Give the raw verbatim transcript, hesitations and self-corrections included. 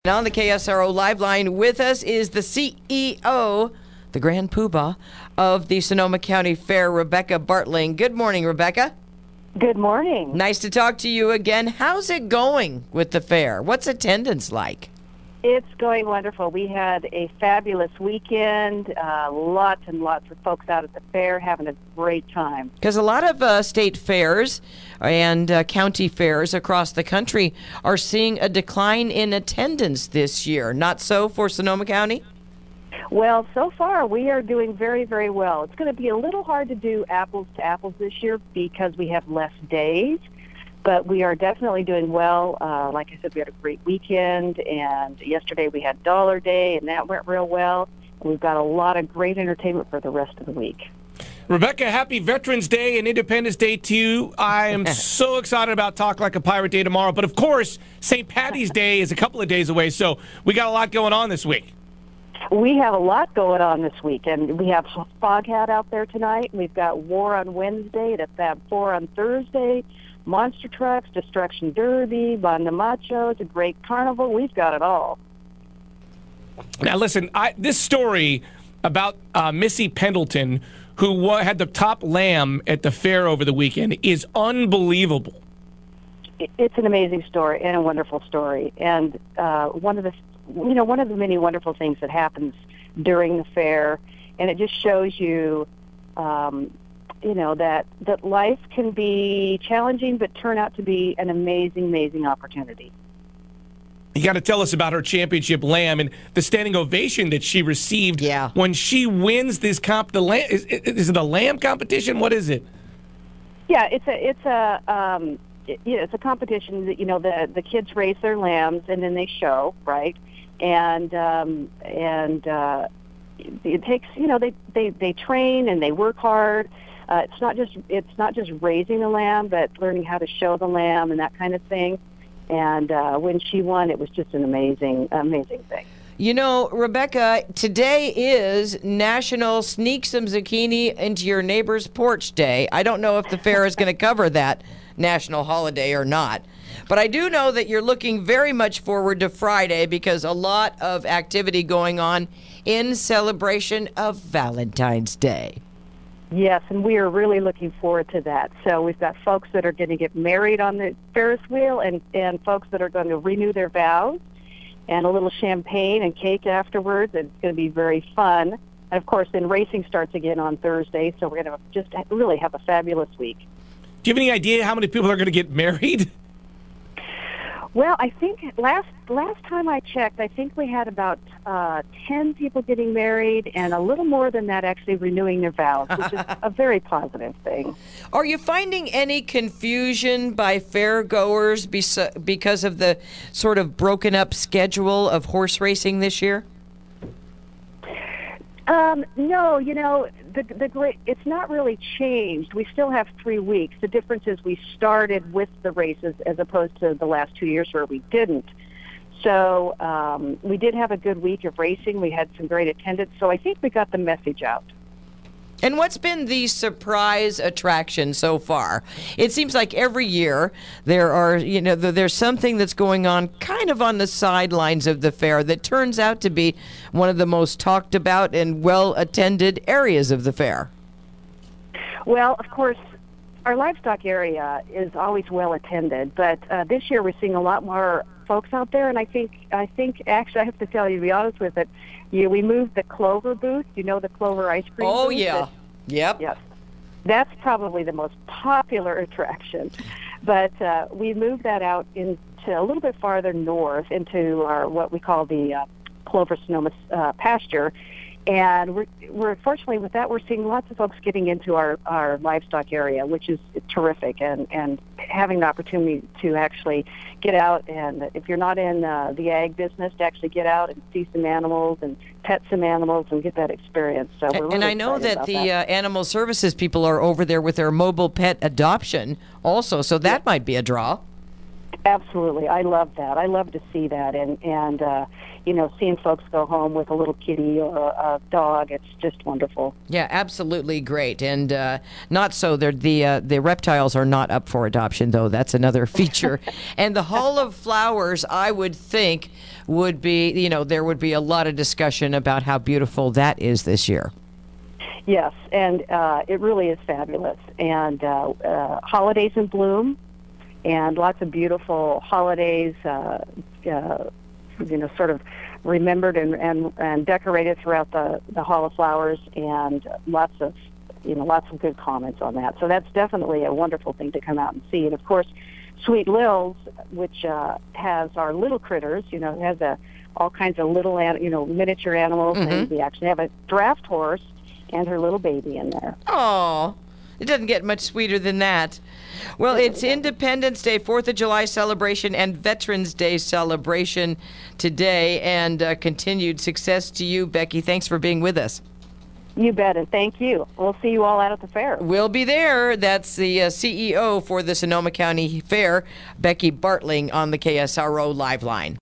And on the K S R O Live Line with us is the C E O, the Grand Poobah of the Sonoma County Fair, Rebecca Bartling. Good morning, Rebecca. Good morning. Nice to talk to you again. How's it going with the fair? What's attendance like? It's going wonderful. We had a fabulous weekend. Uh, lots and lots of folks out at the fair having a great time. Because a lot of uh, state fairs and uh, county fairs across the country are seeing a decline in attendance this year. Not so for Sonoma County? Well, so far we are doing very, very well. It's going to be a little hard to do apples to apples this year because we have less days. But we are definitely doing well. Uh, like I said, we had a great weekend, and yesterday we had Dollar Day, and that went real well. And we've got a lot of great entertainment for the rest of the week. Rebecca, happy Veterans Day and Independence Day to you. I am so excited about Talk Like a Pirate Day tomorrow. But, of course, Saint Patty's Day is a couple of days away, so we got a lot going on this week. We have a lot going on this week, and we have Foghat out there tonight. We've got War on Wednesday, the Fab Four on Thursday, Monster Trucks, Destruction Derby, Banda Macho. It's a great carnival. We've got it all. Now, listen, I, this story about uh, Missy Pendleton, who wa- had the top lamb at the fair over the weekend, is unbelievable. It's an amazing story and a wonderful story. And uh, one of the, you know, one of the many wonderful things that happens during the fair, and it just shows you, um, you know, that, that life can be challenging but turn out to be an amazing, amazing opportunity. You got to tell us about her championship lamb and the standing ovation that she received yeah. when she wins this comp. The lamb is, is it a lamb competition? What is it? Yeah, it's a it's a um, it, you know, it's a competition that, you know, the the kids raise their lambs and then they show, right? And um, and uh, it takes, you know, they, they, they train and they work hard. Uh, it's not just it's not just raising the lamb, but learning how to show the lamb and that kind of thing. And uh, when she won, it was just an amazing, amazing thing. You know, Rebecca, today is National Sneak Some Zucchini Into Your Neighbor's Porch Day. I don't know if the fair is going to cover that national holiday or not. But I do know that you're looking very much forward to Friday because a lot of activity going on in celebration of Valentine's Day. Yes, and we are really looking forward to that. So we've got folks that are going to get married on the Ferris wheel and, and folks that are going to renew their vows, and a little champagne and cake afterwards. It's going to be very fun. And, of course, then racing starts again on Thursday, so we're going to just really have a fabulous week. Do you have any idea how many people are going to get married? Well, I think last last time I checked, I think we had about uh, ten people getting married and a little more than that actually renewing their vows, which is a very positive thing. Are you finding any confusion by fairgoers bes- because of the sort of broken up schedule of horse racing this year? Um, no, you know, the the great it's not really changed. We still have three weeks. The difference is we started with the races as opposed to the last two years where we didn't. So um, we did have a good week of racing. We had some great attendance. So I think we got the message out. And what's been the surprise attraction so far? It seems like every year there are, you know, there's something that's going on kind of on the sidelines of the fair that turns out to be one of the most talked about and well-attended areas of the fair. Well, of course, our livestock area is always well-attended, but uh, this year we're seeing a lot more folks out there, and I think, I think actually, I have to tell you, to be honest with it, Yeah, we moved the Clover booth. You know the Clover ice cream Oh, booth? yeah. That, Yep. yes. That's probably the most popular attraction. But uh, we moved that out into a little bit farther north into our what we call the uh, Clover Sonoma uh, pasture. And we're, we're fortunately with that, we're seeing lots of folks getting into our, our livestock area, which is terrific, and, and having the opportunity to actually get out, and if you're not in uh, the ag business, to actually get out and see some animals and pet some animals and get that experience. So we're really and I know excited that about the that. Uh, animal services people are over there with their mobile pet adoption also, so that might be a draw. Absolutely. I love that. I love to see that. And, and uh, you know, seeing folks go home with a little kitty or a, a dog, it's just wonderful. Yeah, absolutely great. And uh, not so. They're, the uh, the reptiles are not up for adoption, though. That's another feature. And the Hall of Flowers, I would think, would be, you know, there would be a lot of discussion about how beautiful that is this year. Yes, and uh, it really is fabulous. And uh, uh, holidays in bloom, and lots of beautiful holidays, uh, uh, you know, sort of remembered and, and, and decorated throughout the, the Hall of Flowers, and lots of, you know, lots of good comments on that. So that's definitely a wonderful thing to come out and see. And of course, Sweet Lils, which uh, has our little critters, you know, has a, all kinds of little, an, you know, miniature animals, mm-hmm. and we actually have a draft horse and her little baby in there. Oh, it doesn't get much sweeter than that. Well, it's Independence Day, fourth of July celebration, and Veterans Day celebration today, and uh, continued success to you, Becky. Thanks for being with us. You bet, and thank you. We'll see you all out at the fair. We'll be there. That's the uh, C E O for the Sonoma County Fair, Becky Bartling, on the K S R O Live Line.